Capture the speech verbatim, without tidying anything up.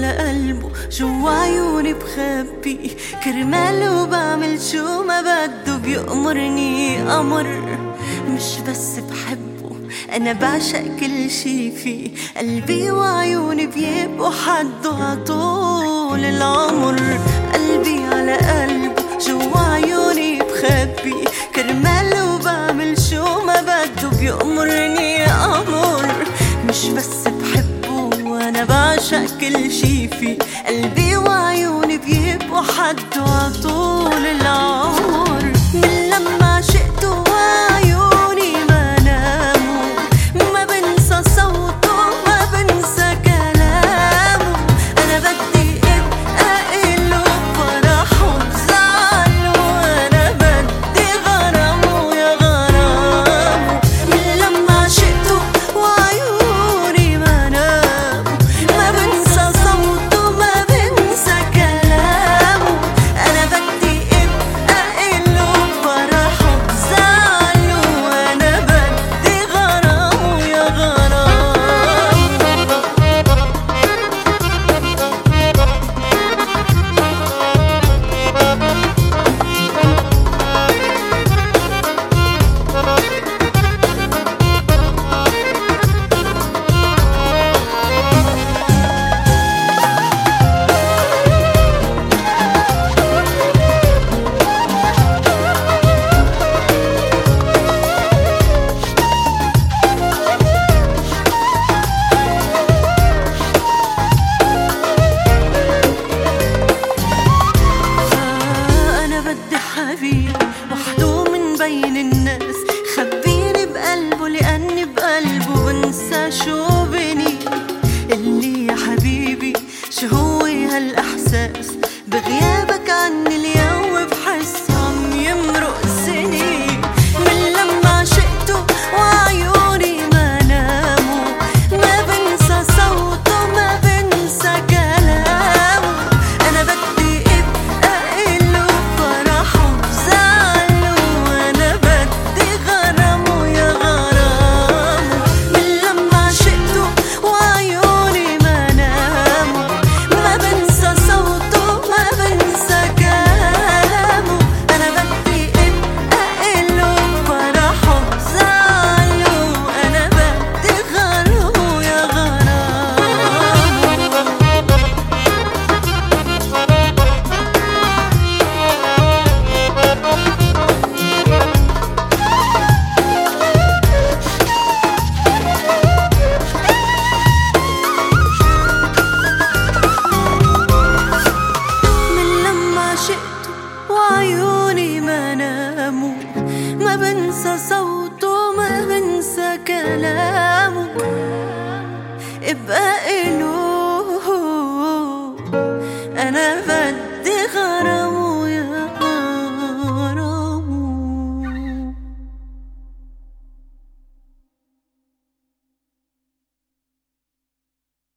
على قلبه جوا عيوني بخبي كرماله بعمل شو ما بده بيأمرني أمر. مش بس بحبه أنا بعشق كل شي فيه، قلبي وعيوني بيبقوا حده عطول العمر. قلبي على قلبه جوا عيوني بخبي كرماله بعمل شو ما بده بيأمرني أمر. مش بس بحبه وانا بعشق كل شي فيه، قلبي وعيوني بيبقوا حده عطول العمر. من لما عشقته وعيوني ما ناموا، ما بنسى صوته ما بنسى كلامه. انا بدي ابقى إله بفرحه وبزعله، انا بدي غرامه يا غرامه. من لما عشقته وعيوني ما ناموا، ما بنسى صوته ما بنسى كلامه. انا بدي ابقى إله بفرحه وبزعله، انا بدي غرامه يا غرامه. أنا بدي حبيب وحده من بين الناس، خبيني بقلبه لأني بقلبه بنسى شو بني. اللي يا حبيبي شو هو هالإحساس، بغيابك عني اليوم بحس عم يمرق سنين. من لما عشقته وعيوني ما ناموا، ما بنسى صوته ما بنسى كلامه. أنا بدي ابقى إله بفرحه وبزعله، أنا بدي غرامه يا غرامه. من لما عشقته وعيوني ما ناموا، ما بنسى صوته ما بنسى كلامه. أنا بدي ابقى إله بفرحه وبزعله، أنا بدي غرامه يا غرامه. من لما عشقته وعيوني ما ناموا، ما بنسى صوته ما بنسى كلامه. ابقى